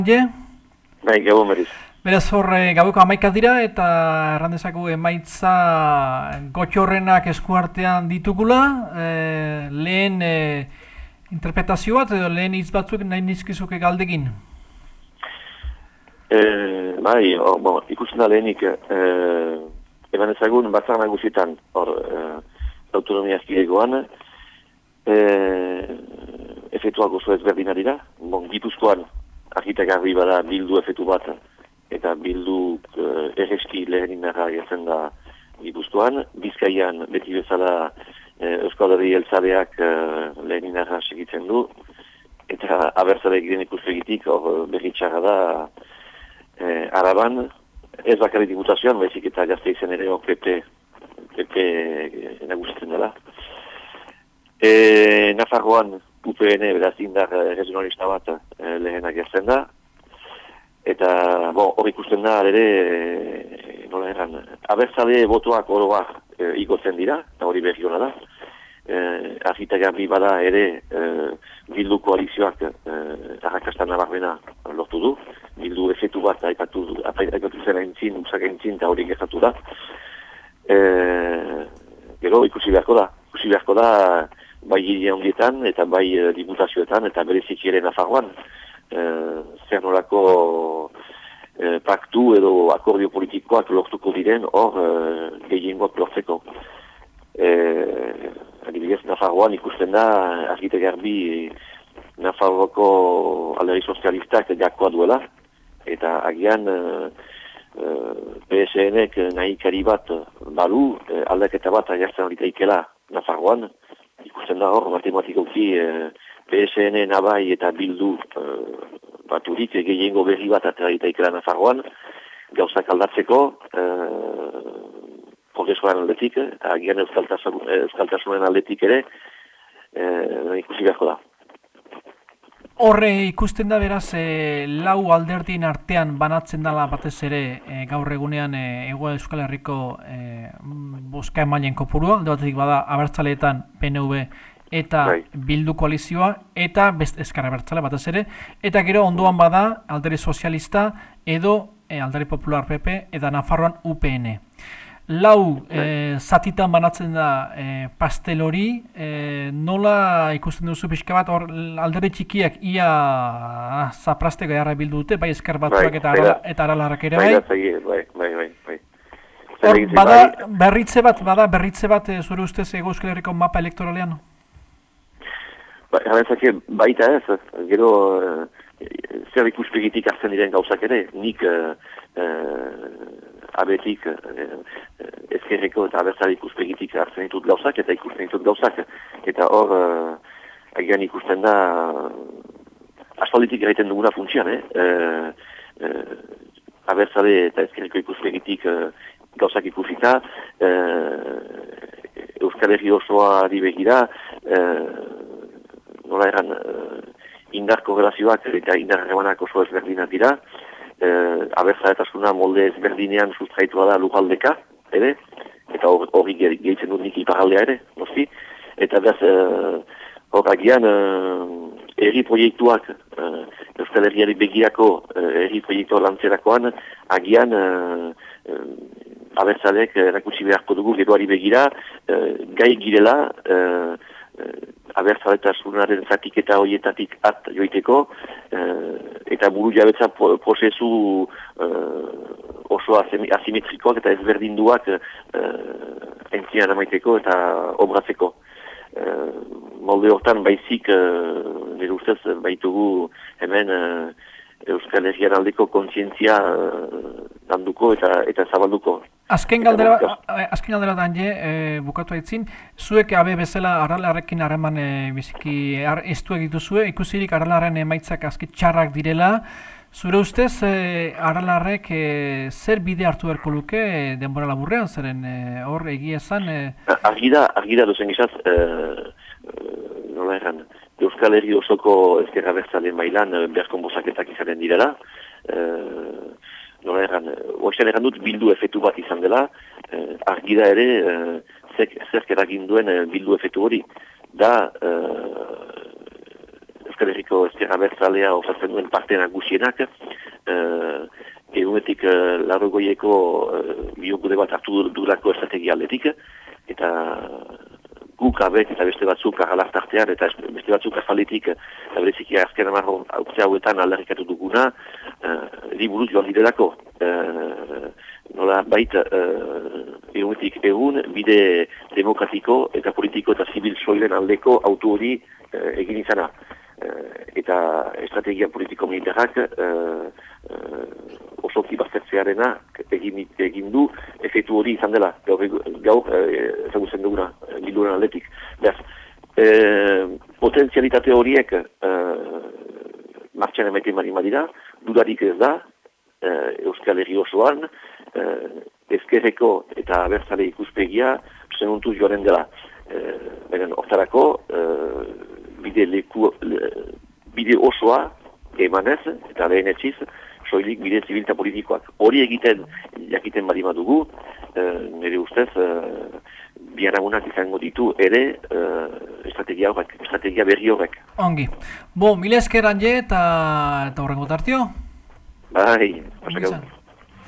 Bai, gabon berriz. Beraz hor, gaueko 11 dira eta errandezako emaitza gotxorrenak eskuartean ditugula. Lehen interpretazio bat edo lehen hitz batzuk nahi nizkizuke galdekin. Bai, ikusten da lehenik, eban ezagun batzar nagusietan, hor, autonomia erkidegoan, efetuak oso ezberdina dira. Gipuzkoan, argitagarri bada bildu efetu bat, eta bildu erreski lehenin narra gertzen da Gipuzkoan. Bizkaian beti bezala Euskal Herri Jeltzaleak lehenin narra segitzen du, eta abertzaleak diren ikuspegitik hor berritxarra da Araban, ez bakarrik diputazioan, baizik eta Gasteizen ere hor PP nagusitzen dela. Nafarroan UPN beraz indar regionalista bat lehenak gertzen da, eta hor ikusten da ere, nola erran, abertzale botoak oroak igotzen dira, eta hori berri hona da. Argitagarri bada ere bildu koalizioak arrakastan nabarbena lortu du. Bildu efetu bat aipatu zen aintzin, usak aintzin, eta hori gertatu da. Gero ikusi beharko da, bai hiri handietan, eta bai diputazioetan, eta bereziki ere Nafarroan, zer nolako paktu edo akordio politikoak lortuko diren hor gehiengoak lortzeko. Adibidez, Nafarroan ikusten da argitagarri Nafarroko alderdi sozialistak jakoa duela, eta agian PSN-ek nahi kari bat balu, aldaketa bat agertzen horitaikela Nafarroan. Ikusten da hor, matematikoki PSN, Nabai eta Bildu baturik gehiengo berri bat ateritaikela Nafarroan, gauzak aldatzeko, progesuaren aldetik, eta agian euskaltasunen aldetik ere, ikusi beharko da. Horre ikusten da beraz, lau alderdien artean banatzen dela batez ere gaur egunean Hego Euskal Herriko bozka emaileen kopurua, alde batetik bada abertzaleetan PNV eta Bildu koalizioa, eta ezker abertzale batez ere, eta gero ondoan bada alderdi sozialista edo alderdi popular PP eta Nafarroan UPN. Lau zatitan banatzen da pastel hori, nola ikusten duzu pixka bat, hor alderdi txikiak ia zaprasteko jarra bildu dute, bai ezker batzuak eta aralarrak ere bai. Hor, bada berritze bat zure ustez Hego Euskal Herriko mapa elektoralean? Baita ez, gero zer ikuspegitik hartzen diren gauzak ere, nik abetik ezkerreko eta abertzale ikuspegitik hartzen ditut gauzak eta ikusten ditut gauzak, eta hor agian ikusten da aspalditik gaiten duguna funtsian, abertzale eta ezkerreko ikuspegitik gauzak ikusita, Euskal Herri osoari begira, nola erran, indar korrelazioak eta indar harremanak oso ezberdinak dira, abertzaletasuna molde ezberdinean sustraitua da lujaldeka, ere, eta hori gehitzen dut nik iparaldea ere, noski, eta beraz, hor agian, herri proiektuak, Euskal Herriari begirako herri proiektua lantzerakoan, agian, abertzaleek erakutsi beharko dugu geroari begira, gai girela, abertzaletasunaren zatiketa horietatik at joiteko, eta buru jabetza prozesu oso asimetrikoak eta ezberdinduak entzian amaiteko eta obratzeko. Molde hortan baizik, nire ustez, baitugu hemen Euskal Herrian aldeko kontzientzia landuko eta zabalduko. Azken galdera da bukatu aitzin, zuek abe bezala Aralarrekin harreman biziki estuak dituzue, ikusirik Aralarren emaitzak azki txarrak direla, zure ustez Aralarrek zer bide hartu beharko luke denbora laburrean, zeren hor egia esan... Argi da dozen gizaz, nola erran, Euskal Herri osoko ezkerra bertzalen mailan beharkon bozaketak izaten direla, nola erran, oizan erran dut bildu efetu bat izan dela, argi da ere zerk eragin duen bildu efetu hori, da Euskal Herriko ezker abertzalea osatzen duen parte nagusienak, egunetik Laurogoieko biogude bat hartu durako estrategia aldetik, eta guk abek eta beste batzuk agalaztartean eta beste batzuk azaletik eta bereziki azken amarro urte hauetan aldarrikatu duguna liburuz joan direlako. Nola baita egunetik egun bide demokratiko eta politiko eta zibil soilen aldeko auto hori egin izana. Eta estrategia politiko-militarak osoki baztertzearena egin du efektu hori izan dela, gaur ezagutzen duguna bilduren aldetik. Beraz, potentzialitate horiek martxan emaiten bari madira, dudarik ez da, Euskal Herri osoan, ezkerreko eta abertzale ikuspegia senuntuz joaren dela. Beren hortarako, bide osoa emanez eta lehenetxiz, soilik bide zibilta politikoak. Hori egiten jakiten badi badugu, nire ustez, biharagunak izango ditu ere estrategia berri horrek. Ongi. Bo, mila esker Anje eta horrengo tartio? Bai, pasak